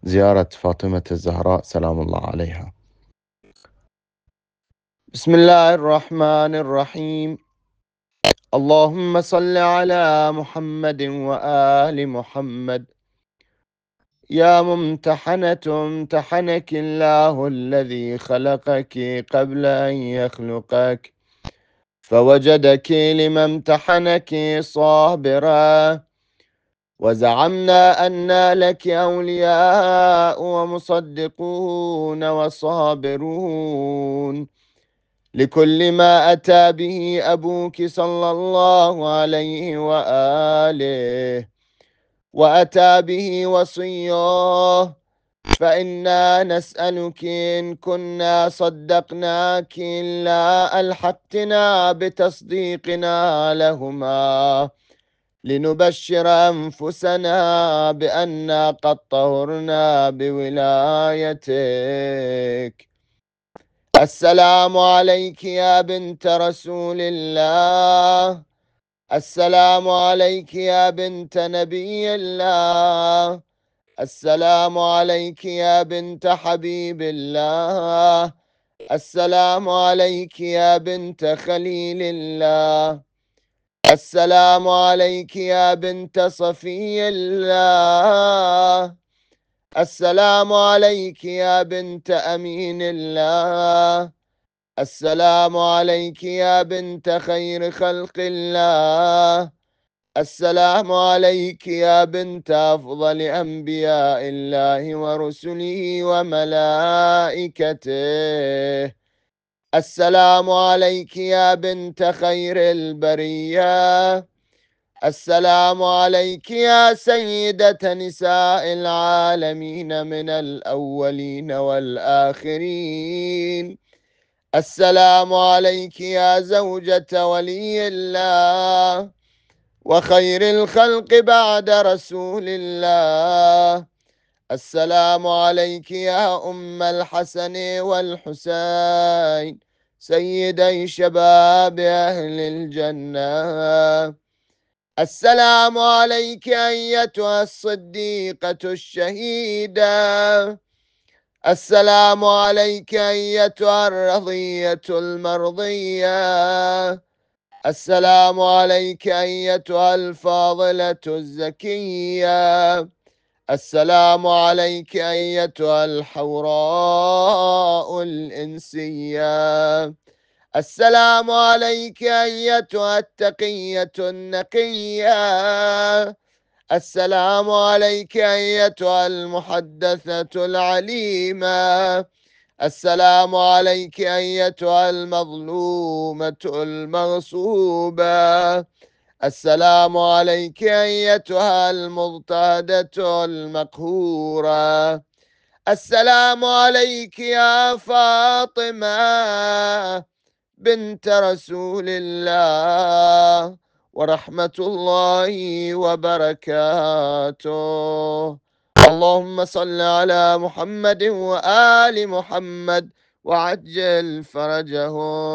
زيارة فاطمة الزهراء سلام الله عليها. بسم الله الرحمن الرحيم. اللهم صل على محمد وآل محمد. يا ممتحنة امتحنك الله الذي خلقك قبل أن يخلقك، فوجدك لما امتحنك صابرا، وزعمنا أن لك أولياء ومصدقون وصابرون لكل ما أتى به أبوك صلى الله عليه وآله، وأتى به وصيه، فإنا نسألك إن كنا صدقناك إلا ألحقتنا بتصديقنا لهما، لنبشر أنفسنا بأننا قد طهرنا بولايتك. السلام عليك يا بنت رسول الله، السلام عليك يا بنت نبي الله، السلام عليك يا بنت حبيب الله، السلام عليك يا بنت خليل الله، السلام عليك يا بنت صفي الله، السلام عليك يا بنت أمين الله، السلام عليك يا بنت خير خلق الله، السلام عليك يا بنت أفضل أنبياء الله ورسله وملائكته، السلام عليك يا بنت خير البرية، السلام عليك يا سيدة نساء العالمين من الأولين والآخرين، السلام عليك يا زوجة ولي الله وخير الخلق بعد رسول الله، السلام عليك يا أم الحسن والحسين سيدي شباب أهل الجنة، السلام عليك أيتها الصديقة الشهيدة، السلام عليك أيتها الرضية المرضية، السلام عليك أيتها الفاضلة الزكية، السلام عليك أيتها الحوراء الإنسية، السلام عليك أيتها التقية النقية، السلام عليك أيتها المحدثة العليمة، السلام عليك أيتها المظلومة المغصوبة، السلام عليك أيتها المضطهدة المقهورة، السلام عليك يا فاطمة بنت رسول الله ورحمة الله وبركاته. اللهم صل على محمد وآل محمد وعجل فرجهم.